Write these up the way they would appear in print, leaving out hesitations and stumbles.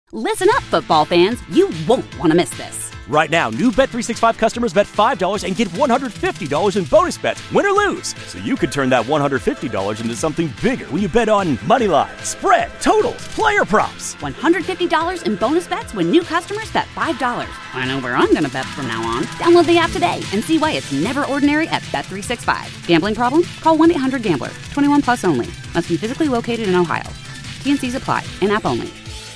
Listen up, football fans. You won't want to miss this. Right now, new Bet365 customers bet $5 and get $150 in bonus bets, win or lose. So you could turn that $150 into something bigger when you bet on money line, spread, totals, player props. $150 in bonus bets when new customers bet $5. I know where I'm going to bet from now on. Download the app today and see why it's never ordinary at Bet365. Gambling problem? Call 1-800-GAMBLER. 21 plus only. Must be physically located in Ohio. T&Cs apply. In-app only.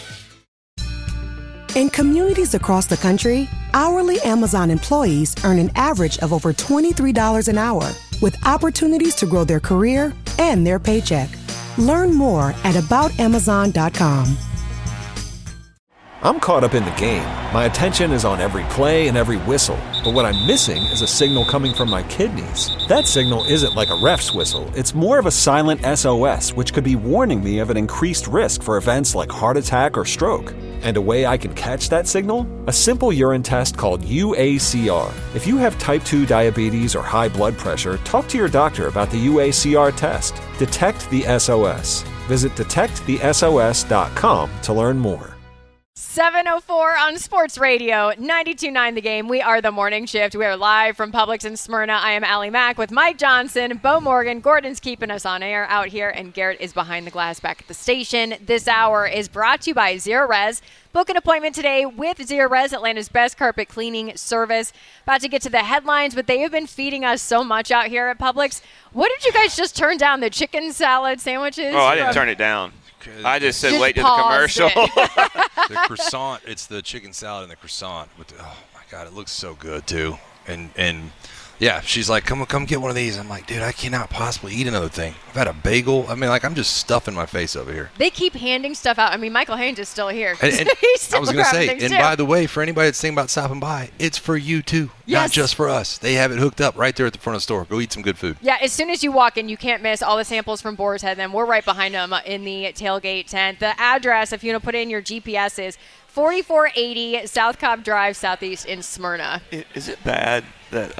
In communities across the country, hourly Amazon employees earn an average of over $23 an hour, with opportunities to grow their career and their paycheck. Learn more at aboutamazon.com. I'm caught up in the game. My attention is on every play and every whistle. But what I'm missing is a signal coming from my kidneys. That signal isn't like a ref's whistle. It's more of a silent SOS, which could be warning me of an increased risk for events like heart attack or stroke. And a way I can catch that signal? A simple urine test called UACR. If you have type 2 diabetes or high blood pressure, talk to your doctor about the UACR test. Detect the SOS. Visit detectthesos.com to learn more. 7:04 on Sports Radio 92.9 The Game. We are the Morning Shift. We are live from Publix in Smyrna. I am Allie Mack with Mike Johnson, Bo Morgan. Gordon's keeping us on air out here, and Garrett is behind the glass back at the station. This hour is brought to you by Zerorez. Book an appointment today with Zerorez, Atlanta's best carpet cleaning service. About to get to the headlines, but they have been feeding us so much out here at Publix. What did you guys just turn down? The chicken salad sandwiches? Oh, I didn't turn it down. I just said Just wait to the commercial. The croissant, it's the chicken salad and the croissant. Oh, my God, it looks so good, too. And yeah, she's like, come get one of these. I'm like, dude, I cannot possibly eat another thing. I've had a bagel. I mean, like, I'm just stuffing my face over here. They keep handing stuff out. I mean, Michael Haynes is still here. And He's still I was going to say, grabbing and things, by too. the way, for anybody that's thinking about stopping by, it's for you, too. Yes. Not just for us. They have it hooked up right there at the front of the store. Go eat some good food. Yeah, as soon as you walk in, you can't miss all the samples from Boar's Head. Then we're right behind them in the tailgate tent. The address, if you want to put in your GPS, is 4480 South Cobb Drive, Southeast in Smyrna. Is it bad that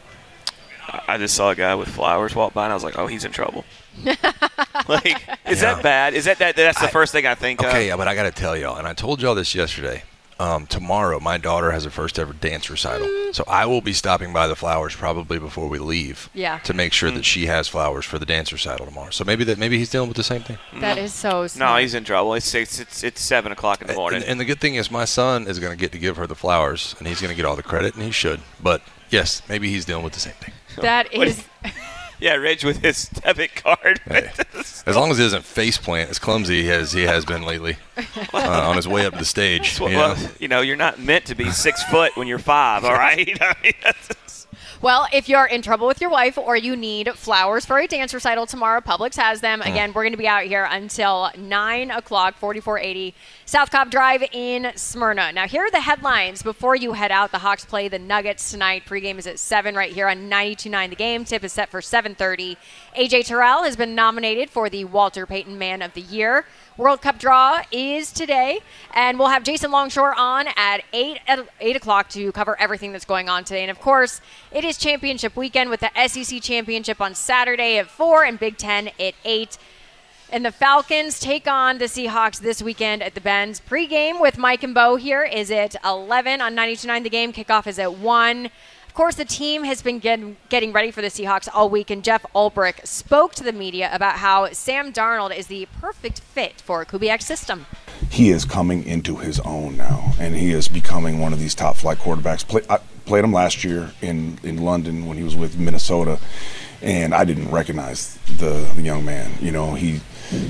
I just saw a guy with flowers walk by and I was like, oh, he's in trouble? Like, is that bad? Is that's the first thing I think of? Okay, yeah, but I got to tell y'all, and I told y'all this yesterday. Tomorrow, my daughter has her first ever dance recital. So I will be stopping by the flowers probably before we leave to make sure that she has flowers for the dance recital tomorrow. So maybe he's dealing with the same thing. That is so smart. No, he's in trouble. It's 7 o'clock in the morning. And the good thing is my son is going to get to give her the flowers, and he's going to get all the credit, and he should. But, yes, maybe he's dealing with the same thing. That is... Yeah, Rich with his debit card. Hey, as long as he doesn't faceplant as clumsy as he has been lately on his way up to the stage. You're not meant to be 6 foot when you're 5, all right? I mean, Well, if you're in trouble with your wife or you need flowers for a dance recital tomorrow, Publix has them. Again, we're going to be out here until 9 o'clock, 4480 South Cobb Drive in Smyrna. Now, here are the headlines before you head out. The Hawks play the Nuggets tonight. Pregame is at 7 right here on 92.9 The Game. Tip is set for 7:30. A.J. Terrell has been nominated for the Walter Payton Man of the Year. World Cup draw is today, and we'll have Jason Longshore on at 8 o'clock to cover everything that's going on today. And, of course, it is championship weekend with the SEC Championship on Saturday at 4 and Big Ten at 8. And the Falcons take on the Seahawks this weekend at the Benz. Pre-game with Mike and Bo here is at 11 on 92.9 The Game. Kickoff is at 1. Of course, the team has been getting ready for the Seahawks all week, and Jeff Ulbrich spoke to the media about how Sam Darnold is the perfect fit for Kubiak's system. He is coming into his own now, and he is becoming one of these top-flight quarterbacks. I played him last year in London when he was with Minnesota, and I didn't recognize the young man. You know, he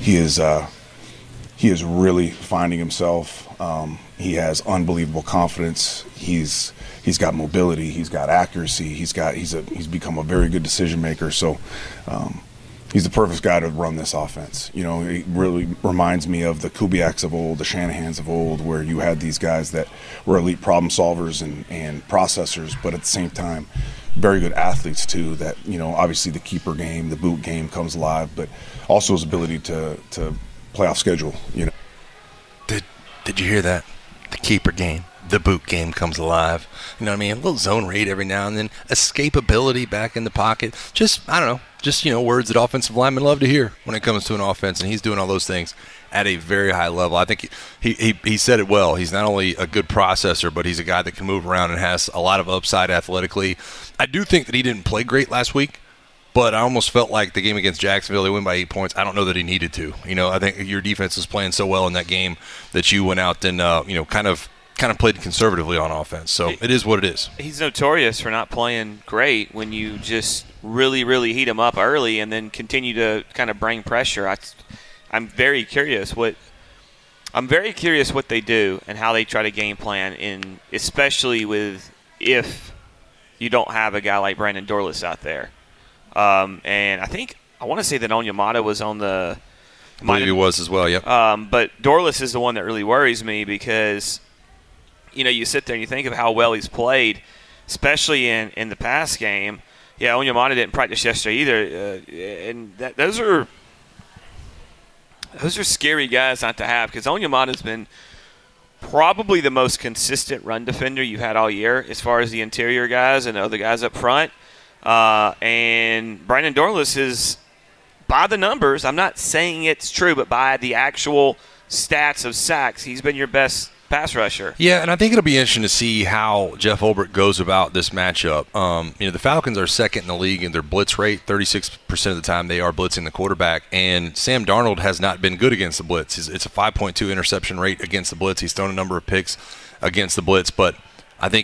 is really finding himself. He has unbelievable confidence. He's got mobility. He's got accuracy. He's become a very good decision maker. So he's the perfect guy to run this offense. You know, he really reminds me of the Kubiaks of old, the Shanahans of old, where you had these guys that were elite problem solvers and processors, but at the same time, very good athletes too. That, you know, obviously the keeper game, the boot game comes alive, but also his ability to play off schedule. You know. Did you hear that? The keeper game. the boot game comes alive. You know what I mean? A little zone read every now and then. Escapability back in the pocket. Just, I don't know, just, words that offensive linemen love to hear when it comes to an offense, and he's doing all those things at a very high level. I think he said it well. He's not only a good processor, but he's a guy that can move around and has a lot of upside athletically. I do think that he didn't play great last week, but I almost felt like the game against Jacksonville, they win by 8 points. I don't know that he needed to. I think your defense was playing so well in that game that you went out and, kind of played conservatively on offense. So it is what it is. He's notorious for not playing great when you just really, really heat him up early and then continue to kind of bring pressure. I'm very curious what they do and how they try to game plan, especially if you don't have a guy like Brandon Dorlus out there. And I want to say that Onyemata was on the. I believe he was as well. Yep. But Dorlus is the one that really worries me because, you sit there and you think of how well he's played, especially in the pass game. Yeah, Onyemata didn't practice yesterday either, and those are scary guys not to have because Onyemata's been probably the most consistent run defender you've had all year as far as the interior guys and the other guys up front. And Brandon Dorlus is, by the numbers, I'm not saying it's true, but by the actual stats of sacks, he's been your best pass rusher. Yeah, and I think it'll be interesting to see how Jeff Ulbrich goes about this matchup. The Falcons are second in the league in their blitz rate. 36% of the time they are blitzing the quarterback, and Sam Darnold has not been good against the blitz. It's a 5.2 interception rate against the blitz. He's thrown a number of picks against the blitz, but I think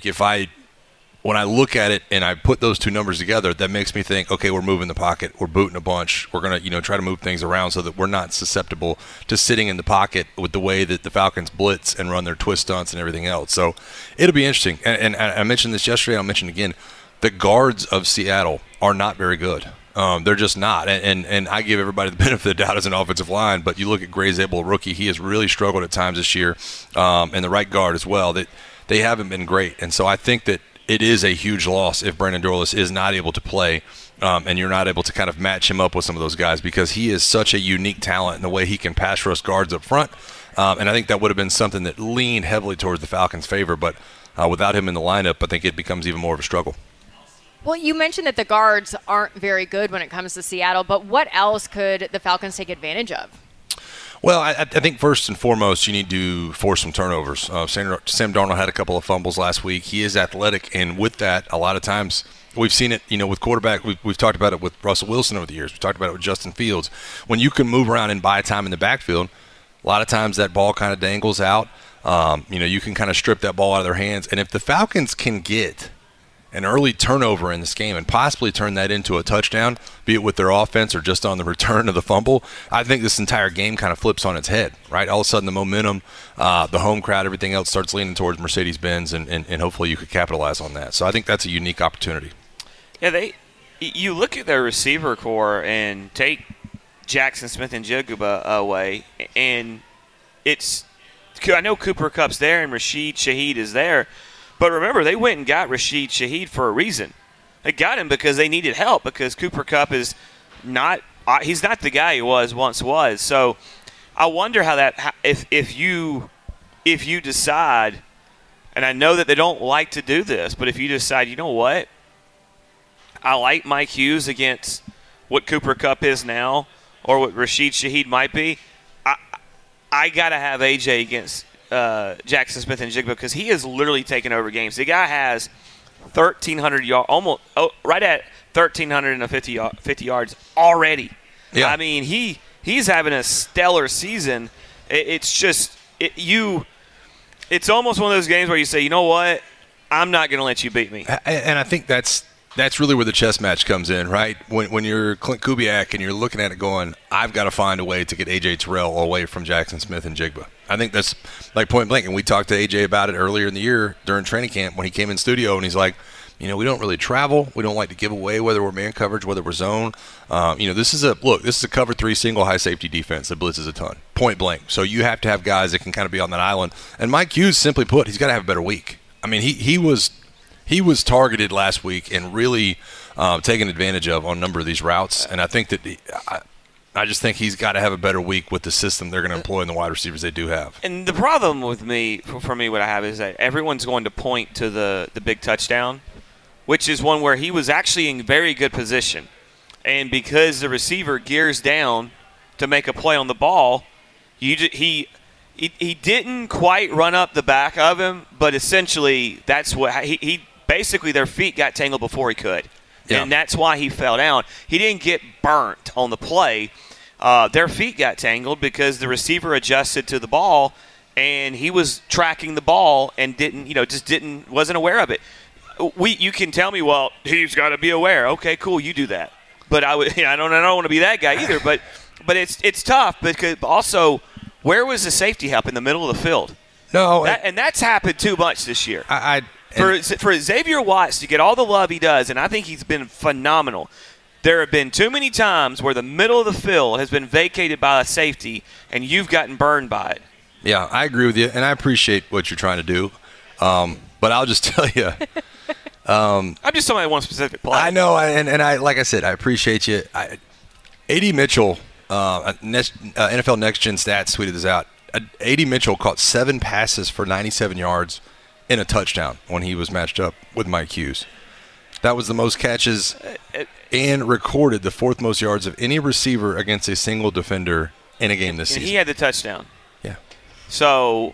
when I look at it and I put those two numbers together, that makes me think, okay, we're moving the pocket, we're booting a bunch, we're going to try to move things around so that we're not susceptible to sitting in the pocket with the way that the Falcons blitz and run their twist stunts and everything else. So it'll be interesting. And I mentioned this yesterday, I'll mention it again. The guards of Seattle are not very good. They're just not. And I give everybody the benefit of the doubt as an offensive line, but you look at Gray Zabel, a rookie, he has really struggled at times this year, and the right guard as well. That they haven't been great. And so I think that it is a huge loss if Brandon Dorlus is not able to play and you're not able to kind of match him up with some of those guys because he is such a unique talent in the way he can pass rush guards up front. And I think that would have been something that leaned heavily towards the Falcons' favor. But without him in the lineup, I think it becomes even more of a struggle. Well, you mentioned that the guards aren't very good when it comes to Seattle, but what else could the Falcons take advantage of? Well, I think first and foremost, you need to force some turnovers. Sam Darnold had a couple of fumbles last week. He is athletic, and with that, a lot of times we've seen it, with quarterback. We've talked about it with Russell Wilson over the years. We've talked about it with Justin Fields. When you can move around and buy time in the backfield, a lot of times that ball kind of dangles out. You can kind of strip that ball out of their hands. And if the Falcons can get an early turnover in this game and possibly turn that into a touchdown, be it with their offense or just on the return of the fumble, I think this entire game kind of flips on its head, right? All of a sudden the momentum, the home crowd, everything else starts leaning towards Mercedes-Benz, and hopefully you could capitalize on that. So I think that's a unique opportunity. Yeah, you look at their receiver core and take Jackson Smith and Jigba away, and I know Cooper Kupp's there and Rashid Shaheed is there, but remember, they went and got Rashid Shaheed for a reason. They got him because they needed help because Cooper Kupp is he's not the guy he once was. So I wonder how if you decide, and I know that they don't like to do this, but if you decide, you know what, I like Mike Hughes against what Cooper Kupp is now or what Rashid Shaheed might be, I got to have AJ against Jackson Smith and Jigba because he has literally taken over games. The guy has 1,300 yards, right at 1,350 yards already. Yeah. I mean, he's having a stellar season. It's almost one of those games where you say, you know what, I'm not going to let you beat me. And I think that's really where the chess match comes in, right? When you're Clint Kubiak and you're looking at it going, I've got to find a way to get A.J. Terrell away from Jackson Smith and Jigba. I think that's like point blank. And we talked to A.J. about it earlier in the year during training camp when he came in studio, and he's like, we don't really travel. We don't like to give away whether we're man coverage, whether we're zone. This is a cover 3 single high safety defense that blitzes a ton, point blank. So you have to have guys that can kind of be on that island. And Mike Hughes, simply put, he's got to have a better week. I mean, he was targeted last week and really taken advantage of on a number of these routes. And I think that I just think he's got to have a better week with the system they're going to employ and the wide receivers they do have. And the problem with me, for me, what I have is that everyone's going to point to the big touchdown, which is one where he was actually in very good position. And because the receiver gears down to make a play on the ball, he didn't quite run up the back of him, but essentially that's what he basically their feet got tangled before he could. Yeah. And that's why he fell down. He didn't get burnt on the play. Their feet got tangled because the receiver adjusted to the ball, and he was tracking the ball and wasn't aware of it. You can tell me, well, he's got to be aware. Okay, cool, you do that. But I don't want to be that guy either. But it's tough because also, where was the safety help in the middle of the field? No, and that's happened too much this year. For Xavier Watts to get all the love he does, and I think he's been phenomenal. There have been too many times where the middle of the field has been vacated by a safety, and you've gotten burned by it. Yeah, I agree with you, and I appreciate what you're trying to do. But I'll just tell you. I'm just talking about one specific play. I know, and I like I said, I appreciate you. A.D. Mitchell, NFL Next Gen Stats tweeted this out. A.D. Mitchell caught 7 passes for 97 yards in a touchdown when he was matched up with Mike Hughes. That was the most catches and recorded the 4th most yards of any receiver against a single defender in a game this season. He had the touchdown. Yeah. So,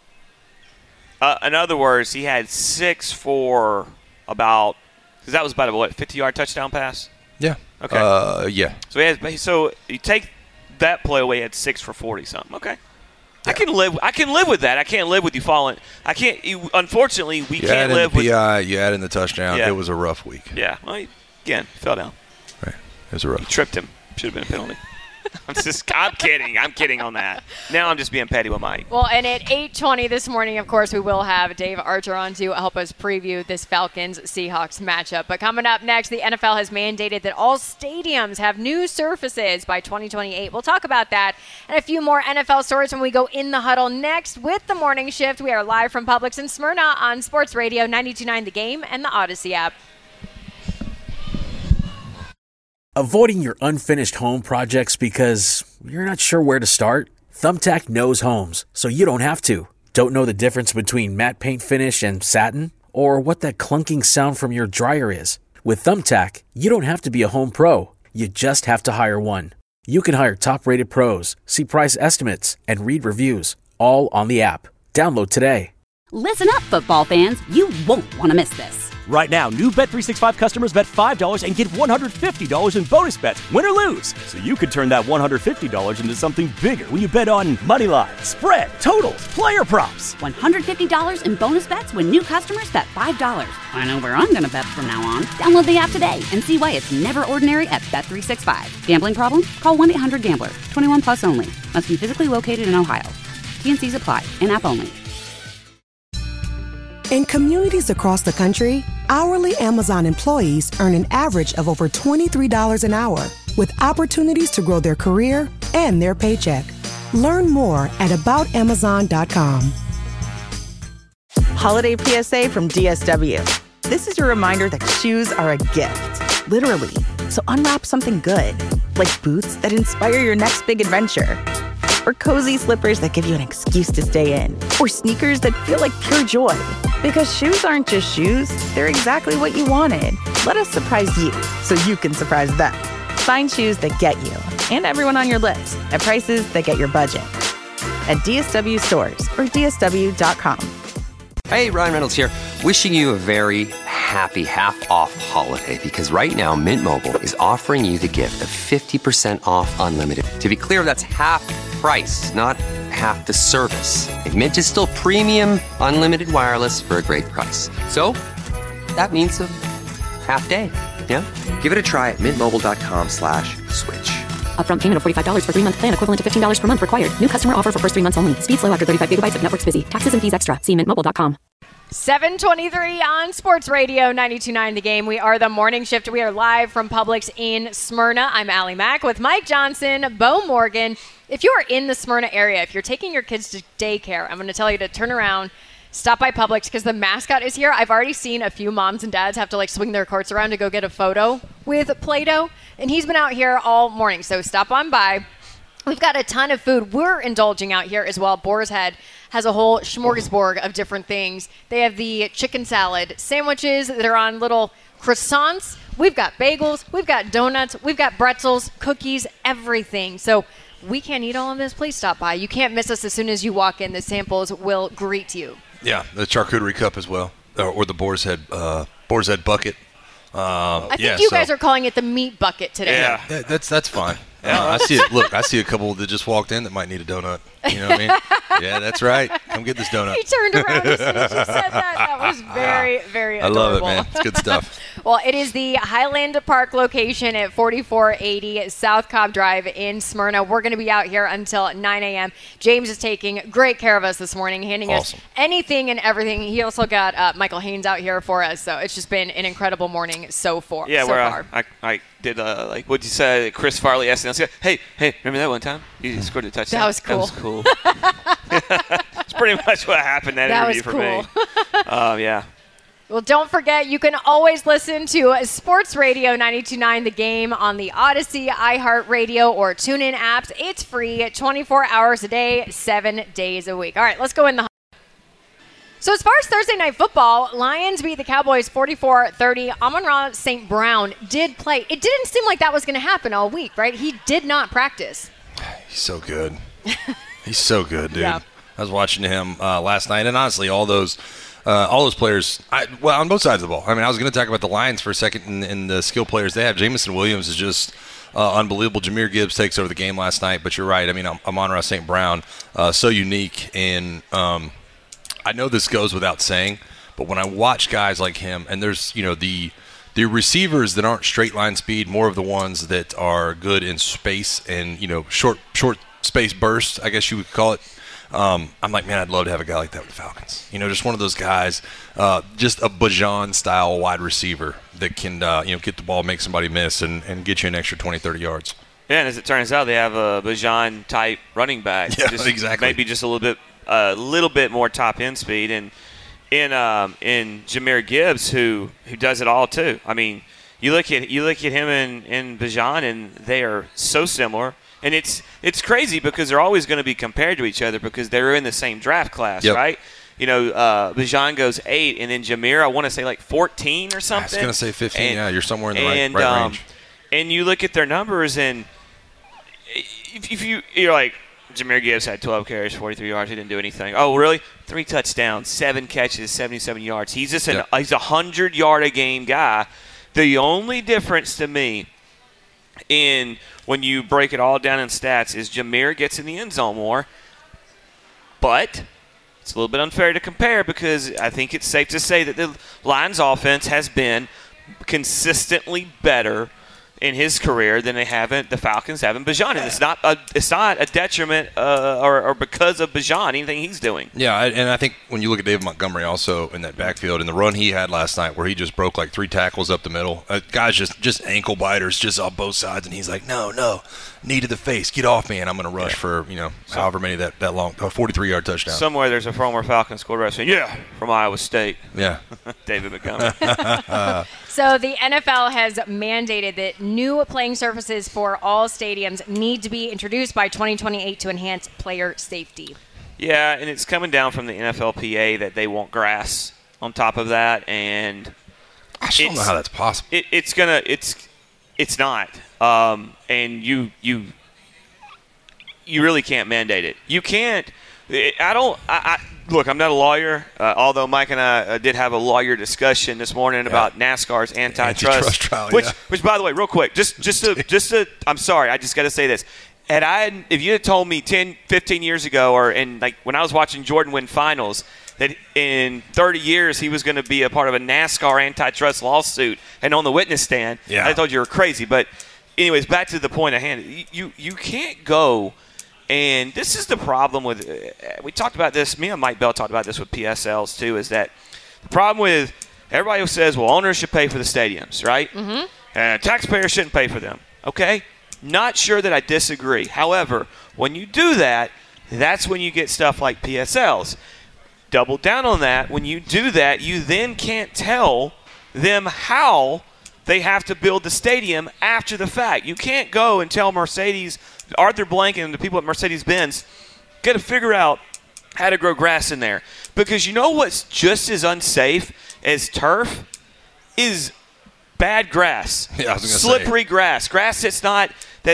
in other words, he had 6 for about – because that was about a, 50-yard touchdown pass? Yeah. Okay. Yeah. So you take that play away, he had 6 for 40-something. Okay. Yeah. I can live with that. I can't live with you falling. I can't. Unfortunately, we can't live with. PI, you add in the touchdown. Yeah. It was a rough week. Yeah. Well, again, fell down. Right. It was a rough. You tripped him. Should have been a penalty. I'm kidding. I'm kidding on that. Now I'm just being petty with Mike. Well, and at 8:20 this morning, of course, we will have Dave Archer on to help us preview this Falcons-Seahawks matchup. But coming up next, the NFL has mandated that all stadiums have new surfaces by 2028. We'll talk about that and a few more NFL stories when we go in the huddle next with the morning shift. We are live from Publix in Smyrna on Sports Radio 92.9 The Game and the Odyssey app. Avoiding your unfinished home projects because you're not sure where to start? Thumbtack knows homes, so you don't have to. Don't know the difference between matte paint finish and satin? Or what that clunking sound from your dryer is? With Thumbtack, you don't have to be a home pro. You just have to hire one. You can hire top-rated pros, see price estimates, and read reviews, all on the app. Download today. Listen up, football fans. You won't want to miss this. Right now, new Bet365 customers bet $5 and get $150 in bonus bets, win or lose. So you could turn that $150 into something bigger when you bet on moneyline, spread, totals, player props. $150 in bonus bets when new customers bet $5. I know where I'm going to bet from now on. Download the app today and see why it's never ordinary at Bet365. Gambling problem? Call 1-800-GAMBLER. 21 plus only. Must be physically located in Ohio. T&Cs apply. In-app only. In communities across the country, hourly Amazon employees earn an average of over $23 an hour, with opportunities to grow their career and their paycheck. Learn more at aboutamazon.com. Holiday PSA from DSW. This is your reminder that shoes are a gift, literally. So unwrap something good, like boots that inspire your next big adventure, or cozy slippers that give you an excuse to stay in, or sneakers that feel like pure joy. Because shoes aren't just shoes, they're exactly what you wanted. Let us surprise you so you can surprise them. Find shoes that get you and everyone on your list at prices that get your budget. At DSW stores or DSW.com. Hey, Ryan Reynolds here. Wishing you a very happy half-off holiday, because right now Mint Mobile is offering you the gift of 50% off unlimited. To be clear, that's half price, not half the service. And Mint is still premium unlimited wireless for a great price. So that means a half day. Yeah? Give it a try at mintmobile.com/switch. Upfront payment of $45 for 3-month plan, equivalent to $15 per month required. New customer offer for first 3 months only. Speed slow after 35 gigabytes if network's busy. Taxes and fees extra. See mintmobile.com. 7:23 on Sports Radio 92.9 The Game. We are the morning shift. We are live from Publix in Smyrna. I'm Allie Mack with Mike Johnson, Bo Morgan. If you are in the Smyrna area, if you're taking your kids to daycare, I'm going to tell you to turn around stop by Publix because the mascot is here. I've already seen a few moms and dads have to like swing their carts around to go get a photo with Play-Doh, and he's been out here all morning. So stop on by. We've got a ton of food. We're indulging out here as well. Boar's Head has a whole smorgasbord of different things. They have the chicken salad sandwiches that are on little croissants. We've got bagels. We've got donuts. We've got pretzels, cookies, everything. So we can't eat all of this. Please stop by. You can't miss us as soon as you walk in. The samples will greet you. Yeah, the charcuterie cup as well, or the Boar's Head bucket. I think you guys are calling it the meat bucket today. Yeah, that's fine. I see it. Look, I see a couple that just walked in that might need a donut. You know what I mean? Yeah, that's right. Come get this donut. He turned around as soon as you said that. That was very, very adorable. I love it, man. It's good stuff. Well, it is the Highland Park location at 4480 South Cobb Drive in Smyrna. We're going to be out here until 9 a.m. James is taking great care of us this morning, handing us anything and everything. He also got Michael Haynes out here for us, so it's just been an incredible morning so far. Yeah, far. I did, like, what'd you say? Chris Farley asked us, hey, remember that one time? You scored a touchdown. That was cool. That was cool. It's pretty much what happened that interview for me. Yeah. Well, don't forget, you can always listen to Sports Radio 92.9 The Game on the Odyssey, iHeartRadio, or TuneIn apps. It's free 24 hours a day, 7 days a week. All right, let's go in the So as far as Thursday Night Football, Lions beat the Cowboys 44-30. Amon-Ra St. Brown did play. It didn't seem like that was going to happen all week, right? He did not practice. He's so good. He's so good, dude. Yeah. I was watching him last night, and honestly, all those players, on both sides of the ball. I mean, I was going to talk about the Lions for a second and the skill players they have. Jamison Williams is just unbelievable. Jahmyr Gibbs takes over the game last night, but you're right. I mean, Amon-Ra St. Brown, so unique. And I know this goes without saying, but when I watch guys like him, and there's, the receivers that aren't straight line speed, more of the ones that are good in space and, short space bursts, I guess you would call it. I'm like, man, I'd love to have a guy like that with the Falcons. Just one of those guys, just a Bijan-style wide receiver that can, get the ball, make somebody miss, and get you an extra 20, 30 yards. Yeah, and as it turns out, they have a Bijan-type running back. Yeah, exactly. Maybe just a little bit more top-end speed. And in Jahmyr Gibbs, who does it all too. I mean, you look at him and Bijan, and they are so similar. And it's crazy because they're always going to be compared to each other because they're in the same draft class, right? Bijan goes 8, and then Jahmyr, I want to say like 14 or something. I was going to say 15. And, you're somewhere in the right range. And you look at their numbers, and if you're like, Jahmyr Gibbs had 12 carries, 43 yards. He didn't do anything. Oh, really? 3 touchdowns, 7 catches, 77 yards. He's just he's a 100-yard-a-game guy. The only difference to me in when you break it all down in stats is Jahmyr gets in the end zone more, but it's a little bit unfair to compare because I think it's safe to say that the Lions offense has been consistently better in his career than the Falcons have in Bijan. And it's not a detriment or because of Bijan, anything he's doing. Yeah, and I think when you look at David Montgomery also in that backfield and the run he had last night where he just broke like 3 tackles up the middle, guys just ankle biters just on both sides, and he's like, no, knee to the face, get off me, and I'm going to rush for however many that long, a 43-yard touchdown. Somewhere there's a former Falcons quarterback saying, from Iowa State. Yeah. David Montgomery. So the NFL has mandated that new playing surfaces for all stadiums need to be introduced by 2028 to enhance player safety. Yeah, and it's coming down from the NFLPA that they want grass on top of that, and I just don't know how that's possible. It's not, and you really can't mandate it. You can't. Look, I'm not a lawyer, although Mike and I did have a lawyer discussion this morning about NASCAR's antitrust trial, which, by the way, real quick, just to, I'm sorry, I just got to say this. If you had told me 10, 15 years ago, when I was watching Jordan win finals, that in 30 years he was going to be a part of a NASCAR antitrust lawsuit and on the witness stand, I told you were crazy. But anyways, back to the point at hand. You can't go. And this is the problem with we talked about this. Me and Mike Bell talked about this with PSLs too. Is that the problem with everybody who says, well, owners should pay for the stadiums, right? Mm-hmm. And taxpayers shouldn't pay for them. Okay, not sure that I disagree. However, when you do that, that's when you get stuff like PSLs. double down on that. When you do that, you then can't tell them how they have to build the stadium after the fact. You can't go and tell Mercedes, Arthur Blank and the people at Mercedes-Benz, got to figure out how to grow grass in there. Because you know what's just as unsafe as turf is bad grass. Yeah, I was gonna slippery grass that's not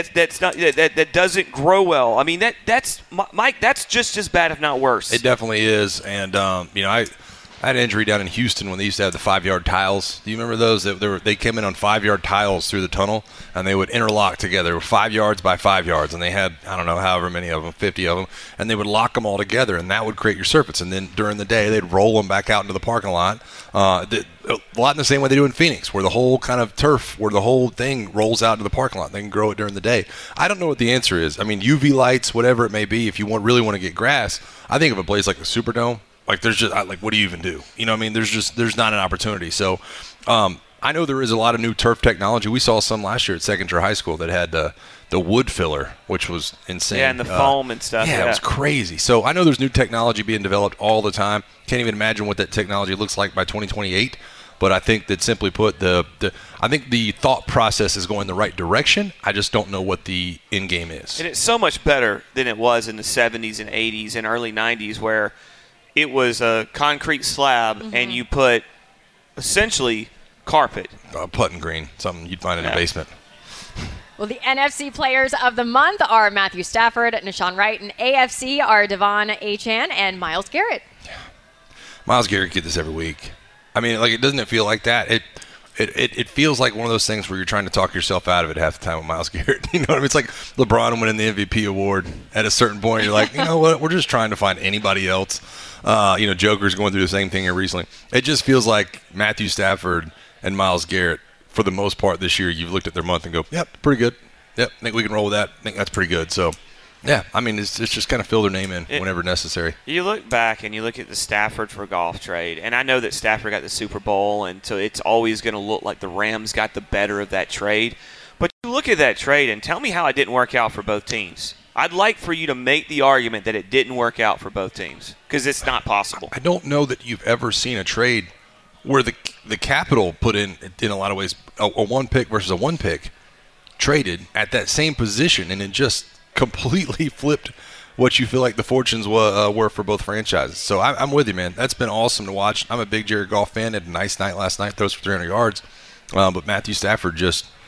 that doesn't grow well. I mean that's Mike, that's just as bad if not worse. It definitely is. And I had an injury down in Houston when they used to have the 5-yard tiles. Do you remember those? They came in on 5-yard tiles through the tunnel, and they would interlock together 5 yards by 5 yards. And they had, I don't know, however many of them, 50 of them. And they would lock them all together, and that would create your surface. And then during the day, they'd roll them back out into the parking lot. A lot in the same way they do in Phoenix, where the whole kind of turf, where the whole thing rolls out into the parking lot. They can grow it during the day. I don't know what the answer is. I mean, UV lights, whatever it may be, if you really want to get grass, I think of a place like the Superdome. Like, there's just, what do you even do? You know what I mean? There's not an opportunity. So I know there is a lot of new turf technology. We saw some last year at Secondary High School that had the wood filler, which was insane. Yeah, and the foam and stuff. Yeah, it was crazy. So I know there's new technology being developed all the time. Can't even imagine what that technology looks like by 2028. But I think that, simply put, I think the thought process is going the right direction. I just don't know what the end game is. And it's so much better than it was in the 70s and 80s and early 90s, where it was a concrete slab and you put essentially carpet. Putting green, something you'd find in a basement. Well, the NFC players of the month are Matthew Stafford, Nashawn Wright, and AFC are Devon Achane and Myles Garrett. Yeah. Myles Garrett get this every week. I mean, it doesn't feel like that. It feels like one of those things where you're trying to talk yourself out of it half the time with Myles Garrett. You know what I mean? It's like LeBron winning the MVP award at a certain point. You're like, you know what? We're just trying to find anybody else. Joker's going through the same thing here recently. It just feels like Matthew Stafford and Myles Garrett, for the most part this year, you've looked at their month and go, yep, pretty good. Yep, I think we can roll with that. I think that's pretty good. So, yeah, I mean, it's just kind of fill their name in whenever necessary. You look back and you look at the Stafford for golf trade, and I know that Stafford got the Super Bowl, and so it's always going to look like the Rams got the better of that trade. But you look at that trade and tell me how it didn't work out for both teams. I'd like for you to make the argument that it didn't work out for both teams, because it's not possible. I don't know that you've ever seen a trade where the capital put in a lot of ways, a 1 pick versus a 1 pick traded at that same position, and it just completely flipped what you feel like the fortunes were for both franchises. So I'm with you, man. That's been awesome to watch. I'm a big Jared Goff fan. Had a nice night last night, throws for 300 yards. But Matthew Stafford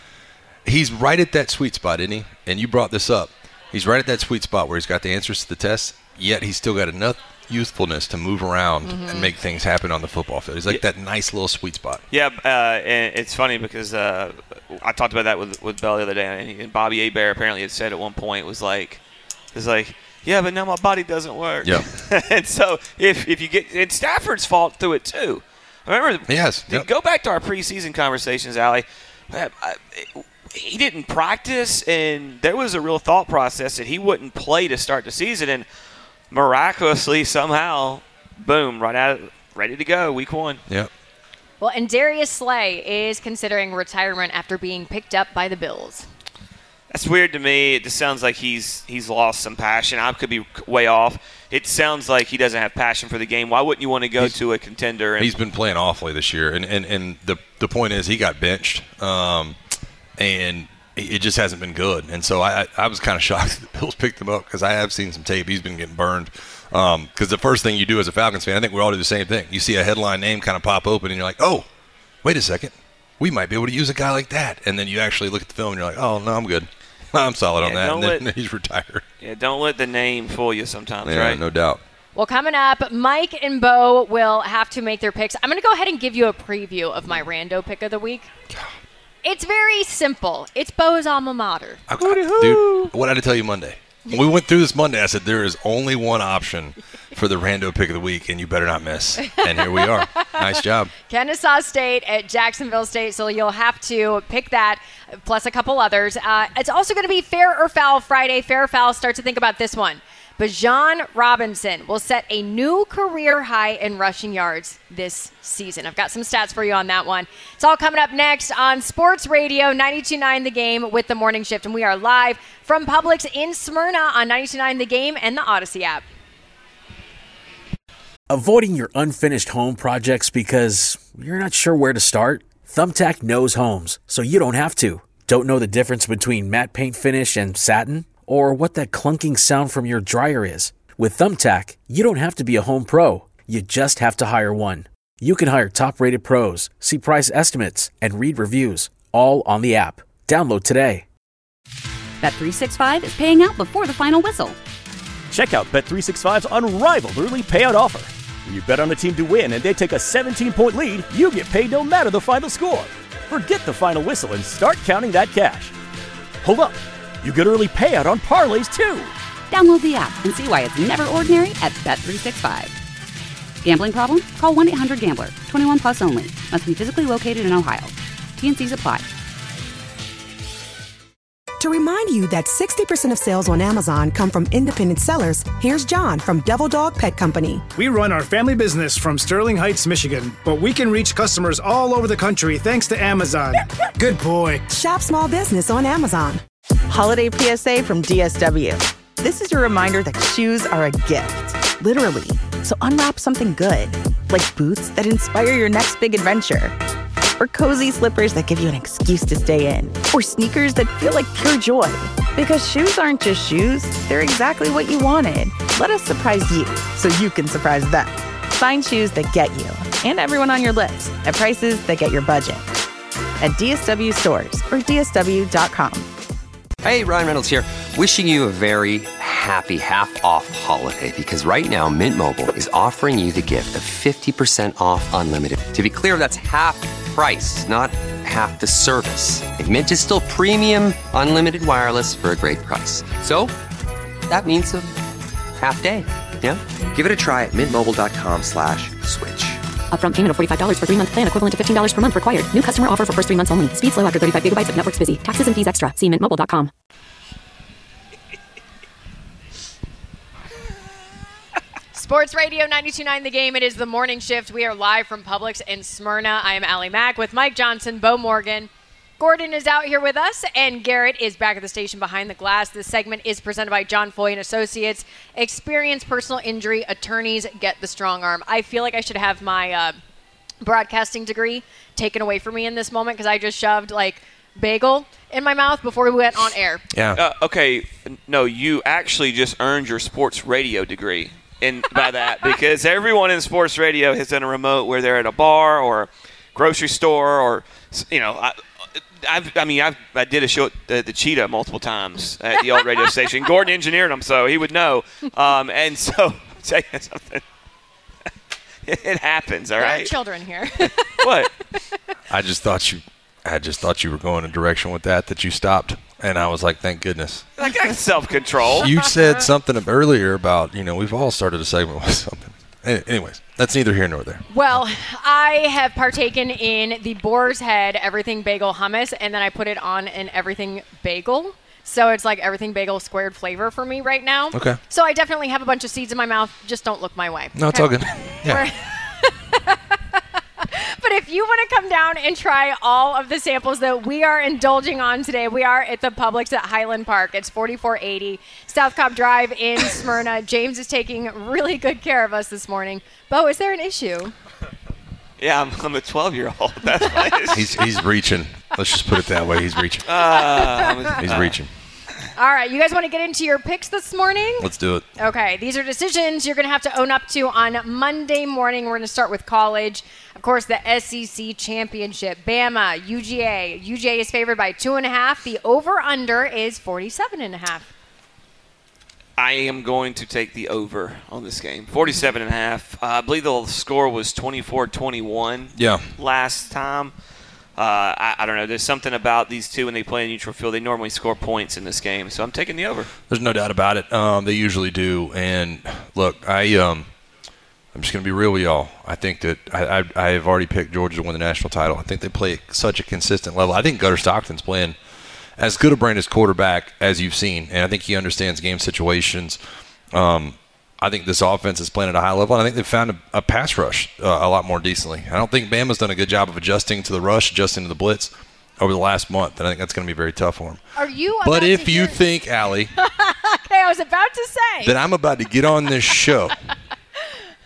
he's right at that sweet spot, isn't he? And you brought this up. He's right at that sweet spot where he's got the answers to the tests, yet he's still got enough youthfulness to move around and make things happen on the football field. He's like that nice little sweet spot. Yeah, and it's funny because I talked about that with Bell the other day, and Bobby Hebert apparently had said at one point, was like, yeah, but now my body doesn't work. Yeah. And so if you get – it's Stafford's fault through it too. Remember, yes. Go back to our preseason conversations, Allie. He didn't practice, and there was a real thought process that he wouldn't play to start the season, and miraculously, somehow, boom, right out, ready to go, week 1. Yeah. Well, and Darius Slay is considering retirement after being picked up by the Bills. That's weird to me. It just sounds like he's lost some passion. I could be way off. It sounds like he doesn't have passion for the game. Why wouldn't you want to go to a contender? He's been playing awfully this year, and the point is he got benched. And it just hasn't been good. And so I was kind of shocked that the Bills picked him up, because I have seen some tape. He's been getting burned. Because the first thing you do as a Falcons fan, I think we all do the same thing. You see a headline name kind of pop open, and you're like, oh, wait a second. We might be able to use a guy like that. And then you actually look at the film, and you're like, oh, no, I'm good. I'm solid on that. And then he's retired. Yeah, don't let the name fool you sometimes, yeah, right? No doubt. Well, coming up, Mike and Bo will have to make their picks. I'm going to go ahead and give you a preview of my rando pick of the week. It's very simple. It's Bo's alma mater. Dude, what did I tell you Monday? When we went through this Monday, I said there is only one option for the rando pick of the week, and you better not miss. And here we are. Nice job. Kennesaw State at Jacksonville State, so you'll have to pick that, plus a couple others. It's also going to be Fair or Foul Friday. Fair or Foul, start to think about this one. Bijan Robinson will set a new career high in rushing yards this season. I've got some stats for you on that one. It's all coming up next on Sports Radio 92.9 The Game with The Morning Shift. And we are live from Publix in Smyrna on 92.9 The Game and the Odyssey app. Avoiding your unfinished home projects because you're not sure where to start? Thumbtack knows homes, so you don't have to. Don't know the difference between matte paint finish and satin? Or what that clunking sound from your dryer is? With Thumbtack, you don't have to be a home pro. You just have to hire one. You can hire top-rated pros, see price estimates, and read reviews, all on the app. Download today. Bet365 is paying out before the final whistle. Check out Bet365's unrivaled early payout offer. When you bet on a team to win and they take a 17-point lead, you get paid no matter the final score. Forget the final whistle and start counting that cash. Hold up. You get early payout on parlays, too. Download the app and see why it's never ordinary at Bet365. Gambling problem? Call 1-800-GAMBLER. 21 plus only. Must be physically located in Ohio. T&Cs apply. To remind you that 60% of sales on Amazon come from independent sellers, here's John from Devil Dog Pet Company. We run our family business from Sterling Heights, Michigan, but we can reach customers all over the country thanks to Amazon. Good boy. Shop small business on Amazon. Holiday PSA from DSW. This is your reminder that shoes are a gift, literally. So unwrap something good, like boots that inspire your next big adventure, or cozy slippers that give you an excuse to stay in, or sneakers that feel like pure joy. Because shoes aren't just shoes, they're exactly what you wanted. Let us surprise you so you can surprise them. Find shoes that get you and everyone on your list at prices that get your budget. At DSW stores or DSW.com. Hey, Ryan Reynolds here, wishing you a very happy half-off holiday, because right now Mint Mobile is offering you the gift of 50% off unlimited. To be clear, that's half price, not half the service. Like, Mint is still premium unlimited wireless for a great price. So that means a half day. Yeah? Give it a try at mintmobile.com/switch. Upfront payment of $45 for 3-month plan, equivalent to $15 per month required. New customer offer for first 3 months only. Speed slow after 35 gigabytes if network's busy. Taxes and fees extra. See mintmobile.com. Sports Radio 92.9 The Game. It is the morning shift. We are live from Publix in Smyrna. I am Allie Mack with Mike Johnson, Bo Morgan. Gordon is out here with us, and Garrett is back at the station behind the glass. This segment is presented by John Foy & Associates. Experienced personal injury attorneys, get the strong arm. I feel like I should have my broadcasting degree taken away from me in this moment because I just shoved, bagel in my mouth before we went on air. Yeah. Okay. No, you actually just earned your sports radio degree. And by that, because everyone in sports radio has done a remote where they're at a bar or grocery store or, I did a show at the Cheetah multiple times at the old radio station. Gordon engineered them, so he would know. And so, I'll tell you something. It happens, all right? There are children here. What? I just thought you were going a direction with that you stopped. And I was like, thank goodness. I got self-control. You said something earlier about, we've all started a segment with something. Anyways, that's neither here nor there. Well, I have partaken in the Boar's Head Everything Bagel Hummus, and then I put it on an Everything Bagel. So it's like Everything Bagel squared flavor for me right now. Okay. So I definitely have a bunch of seeds in my mouth. Just don't look my way. No, it's all good. Yeah. But if you want to come down and try all of the samples that we are indulging on today, we are at the Publix at Highland Park. It's 4480 South Cobb Drive in Smyrna. James is taking really good care of us this morning. Bo, is there an issue? Yeah, I'm a 12-year-old. That's my issue. He's reaching. Let's just put it that way. He's reaching. He's reaching. All right, you guys want to get into your picks this morning? Let's do it. Okay, these are decisions you're going to have to own up to on Monday morning. We're going to start with college. Of course, the SEC Championship. Bama, UGA. UGA is favored by 2.5. The over-under is 47.5. I am going to take the over on this game. 47.5. I believe the score was 24-21 last time. I don't know. There's something about these two when they play in neutral field. They normally score points in this game, so I'm taking the over. There's no doubt about it. They usually do. And, look, I'm just going to be real with y'all. I think that I have already picked Georgia to win the national title. I think they play at such a consistent level. I think Gunnar Stockton's playing as good a brand as quarterback as you've seen, and I think he understands game situations. I think this offense is playing at a high level, and I think they've found a pass rush a lot more decently. I don't think Bama's done a good job of adjusting to the rush, adjusting to the blitz over the last month, and I think that's going to be very tough for him. Are you? But if you think, Allie, okay, I was about to say that I'm about to get on this show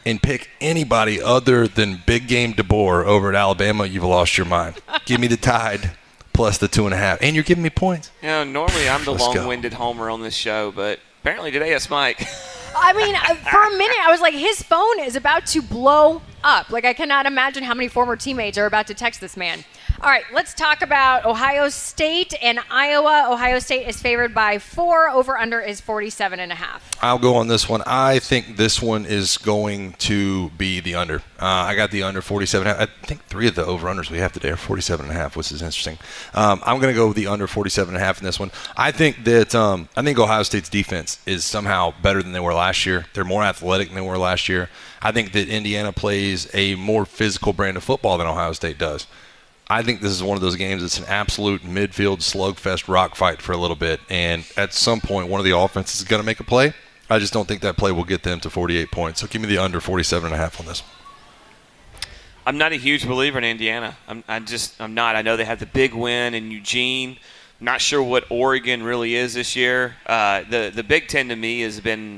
and pick anybody other than Big Game DeBoer over at Alabama, you've lost your mind. Give me the Tide plus the 2.5. And you're giving me points. You know, normally I'm the long-winded homer on this show, but apparently today it's Mike. I mean, for a minute, I was like, his phone is about to blow up. Like, I cannot imagine how many former teammates are about to text this man. All right, let's talk about Ohio State and Iowa. Ohio State is favored by 4. Over-under is 47.5. I'll go on this one. I think this one is going to be the under. I got the under 47.5. I think 3 of the over-unders we have today are 47.5, which is interesting. I'm going to go with the under 47.5 in this one. I think that I think Ohio State's defense is somehow better than they were last year. They're more athletic than they were last year. I think that Indiana plays a more physical brand of football than Ohio State does. I think this is one of those games that's an absolute midfield slugfest rock fight for a little bit. And at some point, one of the offenses is going to make a play. I just don't think that play will get them to 48 points. So give me the under 47.5 on this one. I'm not a huge believer in Indiana. I'm not. I know they had the big win in Eugene. I'm not sure what Oregon really is this year. The Big Ten to me has been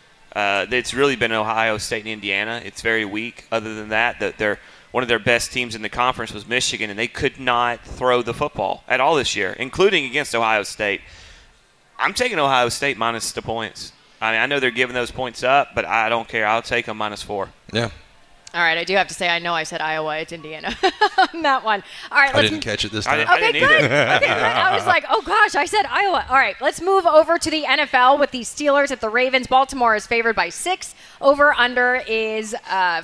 it's really been Ohio State and Indiana. It's very weak. Other than that, they're one of their best teams in the conference was Michigan, and they could not throw the football at all this year, including against Ohio State. I'm taking Ohio State minus the points. I mean, I know they're giving those points up, but I don't care. I'll take them minus 4. Yeah. All right, I do have to say, I know I said Iowa. It's Indiana on that one. All right, I didn't catch it this time. Okay, good. Okay, good. I was like, oh, gosh, I said Iowa. All right, let's move over to the NFL with the Steelers at the Ravens. Baltimore is favored by 6. Over-under is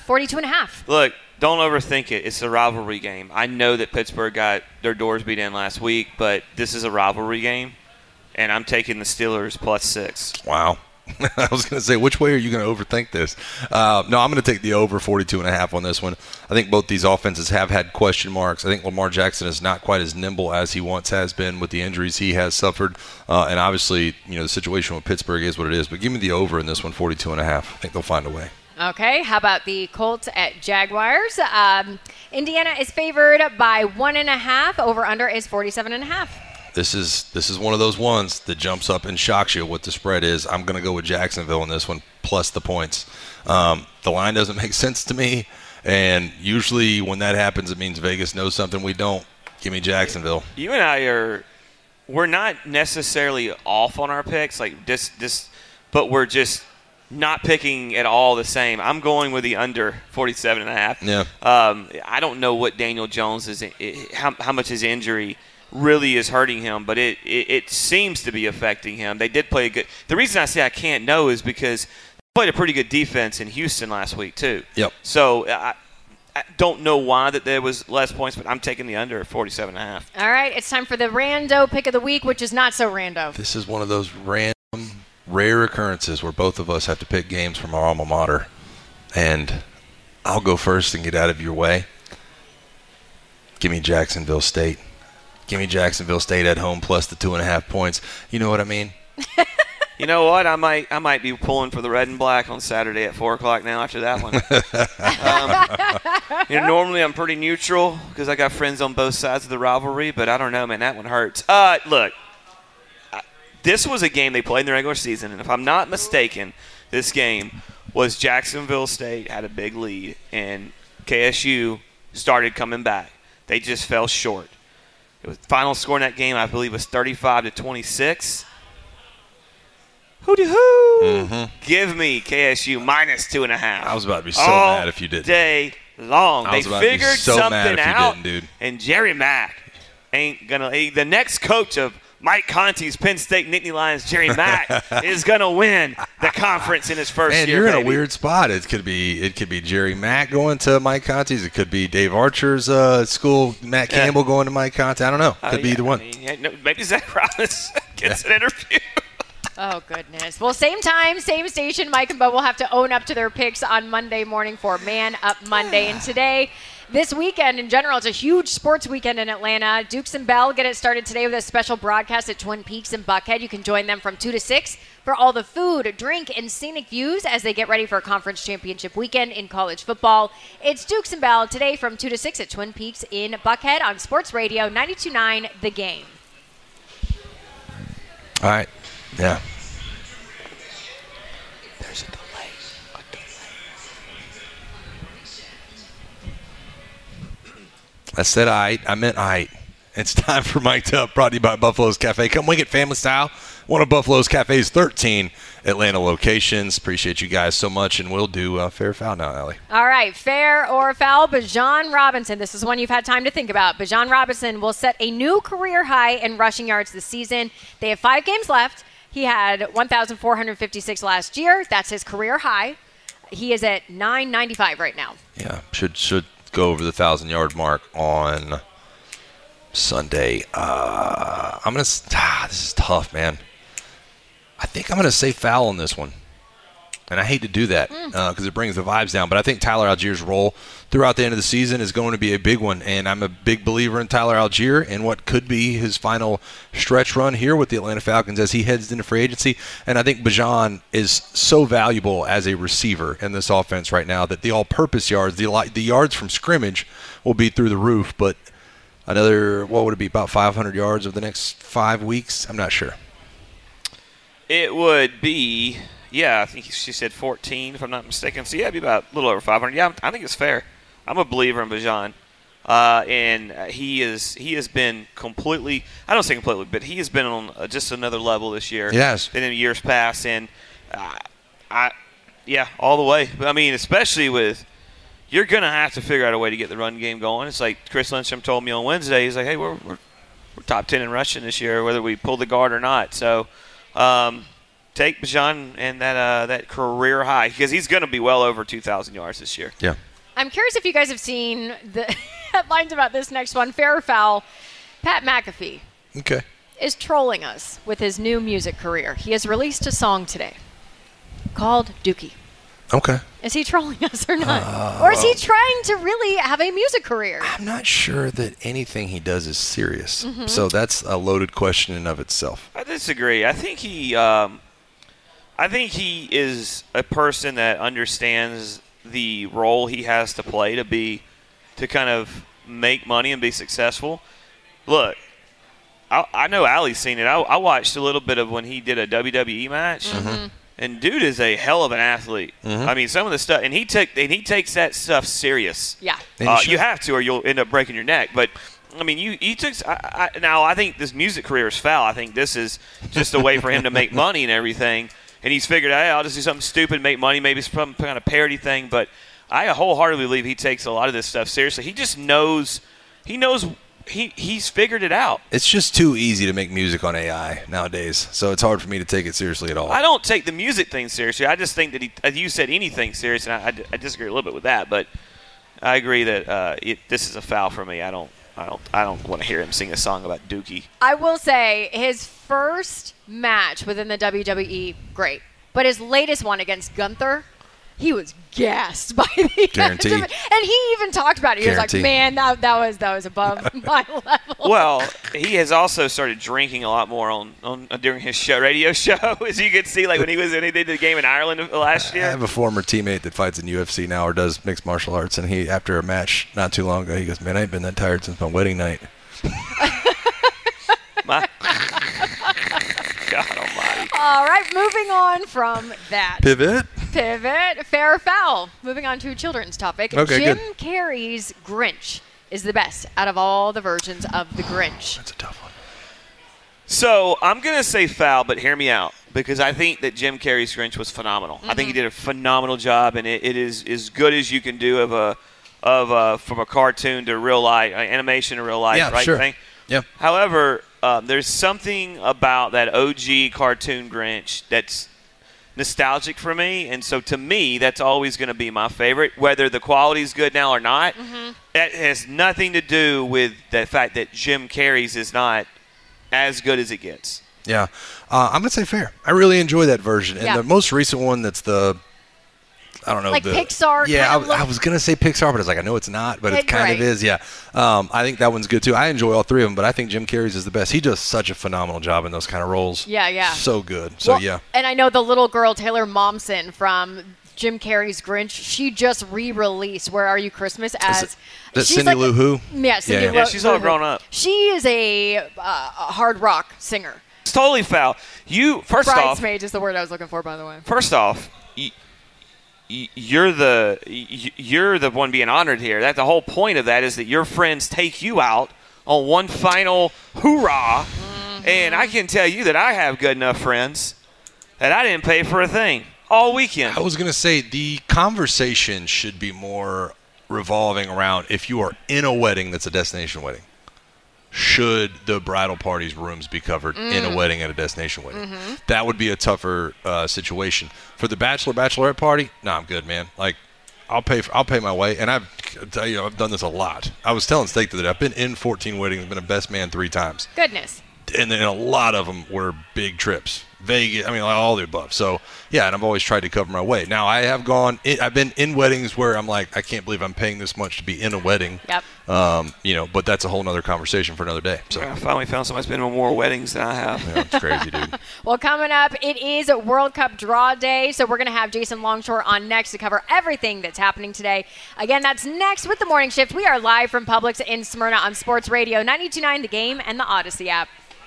42.5. Look, don't overthink it. It's a rivalry game. I know that Pittsburgh got their doors beat in last week, but this is a rivalry game, and I'm taking the Steelers plus 6. Wow. I was going to say, which way are you going to overthink this? No, I'm going to take the over 42.5 on this one. I think both these offenses have had question marks. I think Lamar Jackson is not quite as nimble as he once has been with the injuries he has suffered. And obviously, the situation with Pittsburgh is what it is. But give me the over in this one, 42.5. I think they'll find a way. Okay, how about the Colts at Jaguars? Indiana is favored by 1.5. Over-under is 47.5. This is one of those ones that jumps up and shocks you what the spread is. I'm going to go with Jacksonville in this one, plus the points. The line doesn't make sense to me, and usually when that happens, it means Vegas knows something we don't. Give me Jacksonville. You and I we're not necessarily off on our picks, like this, but we're just not picking at all the same. I'm going with the under 47.5. Yeah. I don't know what Daniel Jones is, how much his injury really is hurting him, but it seems to be affecting him. They did play a good – the reason I say I can't know is because they played a pretty good defense in Houston last week too. Yep. So I don't know why that there was less points, but I'm taking the under at 47.5. All right, it's time for the rando pick of the week, which is not so rando. This is one of those random, rare occurrences where both of us have to pick games from our alma mater. And I'll go first and get out of your way. Give me Jacksonville State. Give me Jacksonville State at home plus the 2.5 points. You know what I mean? You know what? I might be pulling for the red and black on Saturday at 4 o'clock now after that one. Normally I'm pretty neutral because I got friends on both sides of the rivalry, but I don't know, man. That one hurts. Look, this was a game they played in the regular season, and if I'm not mistaken, this game was Jacksonville State had a big lead, and KSU started coming back. They just fell short. It was final score in that game, I believe, was 35-26. Hooty hoo! Mm-hmm. Give me KSU minus 2.5. I was about to be so mad if you didn't. All day long. I was they about to be figured so something mad if you out. didn't, dude. And Jerry Mack ain't gonna. The next coach of Mike Conti's Penn State Nittany Lions, Jerry Mack, is gonna win the conference in his first year. Man, you're in baby. a weird spot. It could be Jerry Mack going to Mike Conti's. It could be Dave Archer's school. Matt Campbell going to Mike Conti. I don't know. Could be either one. Maybe Zach Rollins gets an interview. Oh, goodness. Well, same time, same station. Mike and Bub will have to own up to their picks on Monday morning for Man Up Monday. And today, this weekend in general, it's a huge sports weekend in Atlanta. Dukes and Bell get it started today with a special broadcast at Twin Peaks and Buckhead. You can join them from 2 to 6 for all the food, drink, and scenic views as they get ready for a conference championship weekend in college football. It's Dukes and Bell today from 2 to 6 at Twin Peaks in Buckhead on Sports Radio 92.9 The Game. All right. Yeah. There's a delay. I said I meant aight. It's time for Mic'd Up, brought to you by Buffalo's Cafe. Come wing it family style. One of Buffalo's Cafe's 13 Atlanta locations. Appreciate you guys so much, and we'll do fair or foul now, Allie. All right, fair or foul, Bijan Robinson. This is one you've had time to think about. Bijan Robinson will set a new career high in rushing yards this season. They have 5 games left. He had 1,456 last year. That's his career high. He is at 995 right now. Yeah, should go over the 1,000-yard mark on Sunday. I'm going to this is tough, man. I think I'm going to say foul on this one. And I hate to do that because it brings the vibes down. But I think Tyler Allgeier's role throughout the end of the season is going to be a big one. And I'm a big believer in Tyler Allgeier and what could be his final stretch run here with the Atlanta Falcons as he heads into free agency. And I think Bijan is so valuable as a receiver in this offense right now that the all-purpose yards, the yards from scrimmage will be through the roof. But another, what would it be, about 500 yards over the next 5 weeks? I'm not sure. It would be... Yeah, I think she said 14, if I'm not mistaken. So, yeah, it'd be about a little over 500. Yeah, I think it's fair. I'm a believer in Bijan. And he has been completely – I don't say completely, but he has been on just another level this year. Yes. Than in years past. And, yeah, all the way. I mean, especially with – you're going to have to figure out a way to get the run game going. It's like Chris Lindstrom told me on Wednesday. He's like, hey, we're top 10 in rushing this year, whether we pull the guard or not. So, take Bijan and that career high because he's going to be well over 2,000 yards this year. Yeah. I'm curious if you guys have seen the headlines about this next one. Fair or foul, Pat McAfee is trolling us with his new music career. He has released a song today called Dookie. Okay. Is he trolling us or not? Or is he trying to really have a music career? I'm not sure that anything he does is serious. Mm-hmm. So that's a loaded question in of itself. I disagree. I think he is a person that understands the role he has to play to kind of make money and be successful. Look, I know Allie's seen it. I watched a little bit of when he did a WWE match, and dude is a hell of an athlete. Mm-hmm. I mean, some of the stuff, and he takes that stuff serious. Yeah, you have to, or you'll end up breaking your neck. But I mean, you took. Now I think this music career is foul. I think this is just a way for him to make money and everything. And he's figured, hey, I'll just do something stupid, make money, maybe some kind of parody thing. But I wholeheartedly believe he takes a lot of this stuff seriously. He just knows. He's figured it out. It's just too easy to make music on AI nowadays, so it's hard for me to take it seriously at all. I don't take the music thing seriously. I just think that as you said, anything serious, and I disagree a little bit with that. But I agree that this is a foul for me. I don't want to hear him sing a song about Dookie. I will say his first match within the WWE, great. But his latest one against Gunther, he was gassed by the Guarantee. end of it. And he even talked about it. He was like, man, that was above my level. Well, he has also started drinking a lot more on during his radio show, as you could see, like when he did the game in Ireland last year. I have a former teammate that fights in UFC now or does mixed martial arts, and he, after a match not too long ago, he goes, man, I ain't been that tired since my wedding night. God almighty. All right, moving on from that. Pivot. Fair or foul. Moving on to a children's topic. Okay, Jim good. Carrey's Grinch is the best out of all the versions of the Grinch. That's a tough one. So I'm going to say foul, but hear me out, because I think that Jim Carrey's Grinch was phenomenal. Mm-hmm. I think he did a phenomenal job, and it is as good as you can do from a cartoon to real life, animation to real life, right? Sure. Thing. Yeah. However, there's something about that OG cartoon Grinch that's nostalgic for me, and so to me, that's always going to be my favorite, whether the quality is good now or not. Mm-hmm. It has nothing to do with the fact that Jim Carrey's is not as good as it gets. Yeah. I'm going to say fair. I really enjoy that version. And the most recent one that's I don't know. Like Pixar. Yeah, I was going to say Pixar, but I was like, I know it's not, but it kind of is, yeah. I think that one's good, too. I enjoy all three of them, but I think Jim Carrey's is the best. He does such a phenomenal job in those kind of roles. Yeah. So good. So, yeah. And I know the little girl, Taylor Momsen, from Jim Carrey's Grinch, she just re-released Where Are You Christmas as... Is it Cindy Lou Who? Yeah, Cindy Lou Who. Yeah, she's all grown up. She is a hard rock singer. It's totally foul. Bridesmaids is the word I was looking for, by the way. First off, you're the one being honored here. That the whole point of that is that your friends take you out on one final hoorah. And I can tell you that I have good enough friends that I didn't pay for a thing all weekend. I was going to say the conversation should be more revolving around if you are in a wedding that's a destination wedding. Should the bridal party's rooms be covered in a wedding at a destination wedding? Mm-hmm. That would be a tougher situation. For the bachelorette party, no, I'm good, man. Like, I'll pay my way, and I've done this a lot. I was telling Steak that I've been in 14 weddings, been a best man 3 times. Goodness. And then a lot of them were big trips. Vegas, all the above. So, yeah, and I've always tried to cover my way. Now, I've been in weddings where I'm like, I can't believe I'm paying this much to be in a wedding. Yep. But that's a whole other conversation for another day. So I finally found somebody that's been in more weddings than I have. Yeah, it's crazy, dude. Well, coming up, it is World Cup Draw Day, so we're going to have Jason Longshore on next to cover everything that's happening today. Again, that's next with the Morning Shift. We are live from Publix in Smyrna on Sports Radio 92.9 The Game and the Odyssey app.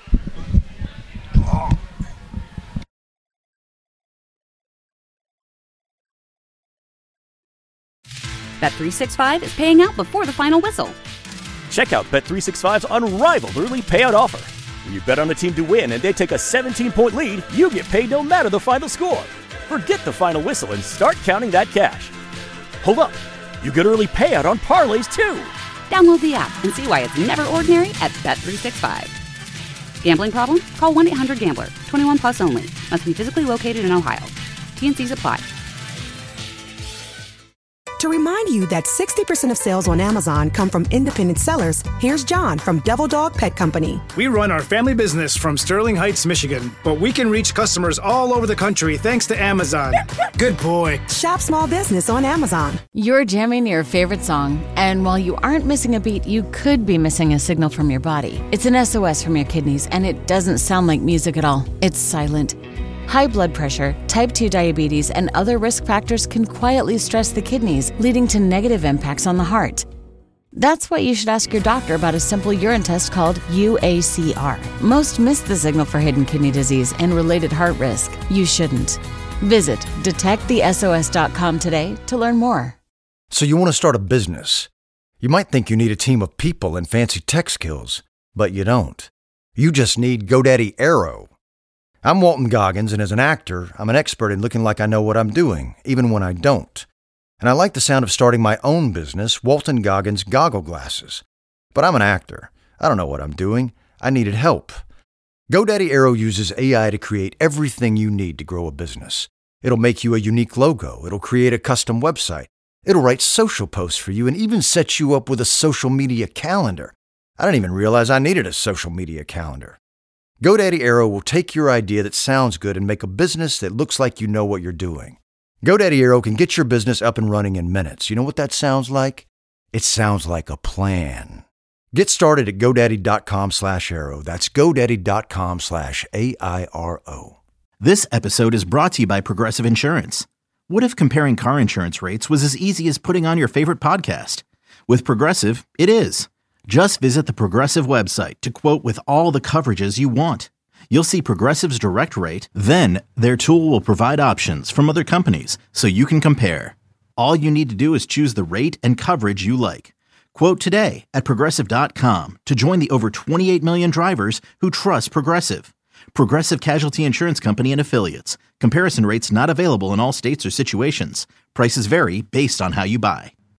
Bet365 is paying out before the final whistle. Check out Bet365's unrivaled early payout offer. When you bet on a team to win and they take a 17-point lead, you get paid no matter the final score. Forget the final whistle and start counting that cash. Hold up. You get early payout on parlays, too. Download the app and see why it's never ordinary at Bet365. Gambling problem? Call 1-800-GAMBLER. 21 plus only. Must be physically located in Ohio. T&Cs apply. To remind you that 60% of sales on Amazon come from independent sellers, here's John from Devil Dog Pet Company. We run our family business from Sterling Heights, Michigan, but we can reach customers all over the country thanks to Amazon. Good boy. Shop small business on Amazon. You're jamming your favorite song, and while you aren't missing a beat, you could be missing a signal from your body. It's an SOS from your kidneys, and it doesn't sound like music at all. It's silent. High blood pressure, type 2 diabetes, and other risk factors can quietly stress the kidneys, leading to negative impacts on the heart. That's why you should ask your doctor about a simple urine test called UACR. Most miss the signal for hidden kidney disease and related heart risk. You shouldn't. Visit detectthesos.com today to learn more. So you want to start a business. You might think you need a team of people and fancy tech skills, but you don't. You just need GoDaddy Aero. I'm Walton Goggins, and as an actor, I'm an expert in looking like I know what I'm doing, even when I don't. And I like the sound of starting my own business, Walton Goggins Goggle Glasses. But I'm an actor. I don't know what I'm doing. I needed help. GoDaddy Aero uses AI to create everything you need to grow a business. It'll make you a unique logo. It'll create a custom website. It'll write social posts for you and even set you up with a social media calendar. I didn't even realize I needed a social media calendar. GoDaddy Aero will take your idea that sounds good and make a business that looks like you know what you're doing. GoDaddy Aero can get your business up and running in minutes. You know what that sounds like? It sounds like a plan. Get started at GoDaddy.com/Aero. That's GoDaddy.com/AIRO. This episode is brought to you by Progressive Insurance. What if comparing car insurance rates was as easy as putting on your favorite podcast? With Progressive, it is. Just visit the Progressive website to quote with all the coverages you want. You'll see Progressive's direct rate, then their tool will provide options from other companies so you can compare. All you need to do is choose the rate and coverage you like. Quote today at Progressive.com to join the over 28 million drivers who trust Progressive. Progressive Casualty Insurance Company and Affiliates. Comparison rates not available in all states or situations. Prices vary based on how you buy.